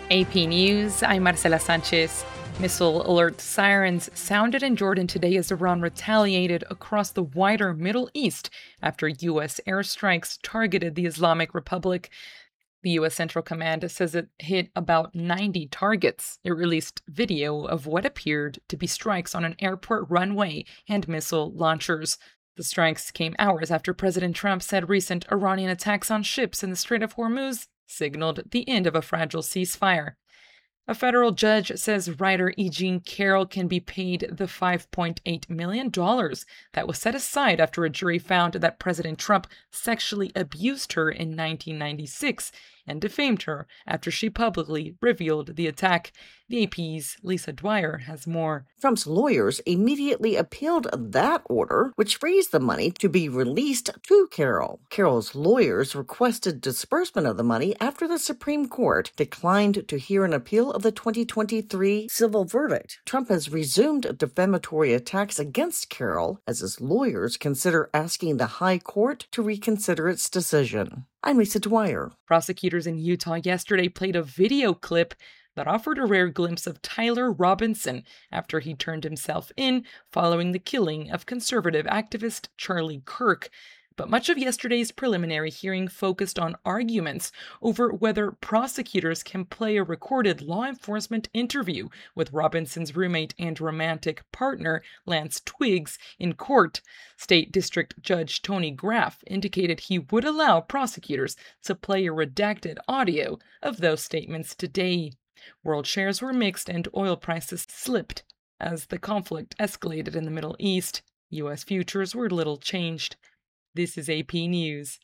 AP News, I'm Marcela Sanchez. Missile alert sirens sounded in Jordan today as Iran retaliated across the wider Middle East after U.S. airstrikes targeted the Islamic Republic. The U.S. Central Command says it hit about 90 targets. It released video of what appeared to be strikes on an airport runway and missile launchers. The strikes came hours after President Trump said recent Iranian attacks on ships in the Strait of Hormuz signaled the end of a fragile ceasefire. A federal judge says writer E. Jean Carroll can be paid the $5.8 million that was set aside after a jury found that President Trump sexually abused her in 1996 and defamed her after she publicly revealed the attack. The AP's Lisa Dwyer has more. Trump's lawyers immediately appealed that order, which frees the money to be released to Carroll. Carroll's lawyers requested disbursement of the money after the Supreme Court declined to hear an appeal of the 2023 civil verdict. Trump has resumed defamatory attacks against Carroll as his lawyers consider asking the High Court to reconsider its decision. I'm Lisa Dwyer. Prosecutors in Utah yesterday played a video clip that offered a rare glimpse of Tyler Robinson after he turned himself in following the killing of conservative activist Charlie Kirk. But much of yesterday's preliminary hearing focused on arguments over whether prosecutors can play a recorded law enforcement interview with Robinson's roommate and romantic partner, Lance Twiggs, in court. State District Judge Tony Graff indicated he would allow prosecutors to play a redacted audio of those statements today. World shares were mixed and oil prices slipped as the conflict escalated in the Middle East. U.S. futures were little changed. This is AP News.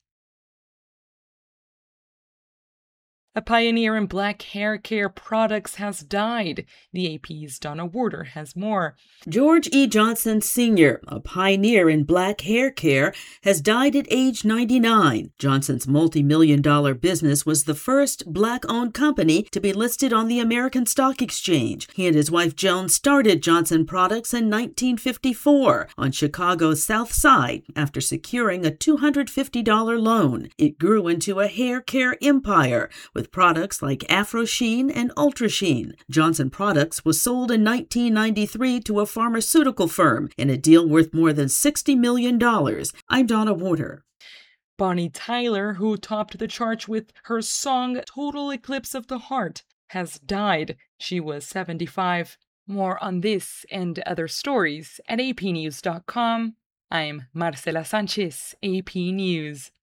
A pioneer in black hair care products has died. The AP's Donna Warder has more. George E. Johnson Sr., a pioneer in black hair care, has died at age 99. Johnson's multi-million-dollar business was the first black-owned company to be listed on the American Stock Exchange. He and his wife Joan started Johnson Products in 1954 on Chicago's South Side after securing a $250 loan. It grew into a hair care empire with products like Afro Sheen and Ultra Sheen. Johnson Products was sold in 1993 to a pharmaceutical firm in a deal worth more than $60 million. I'm Donna Warder. Bonnie Tyler, who topped the charts with her song Total Eclipse of the Heart, has died. She was 75. More on this and other stories at apnews.com. I'm Marcela Sanchez, AP News.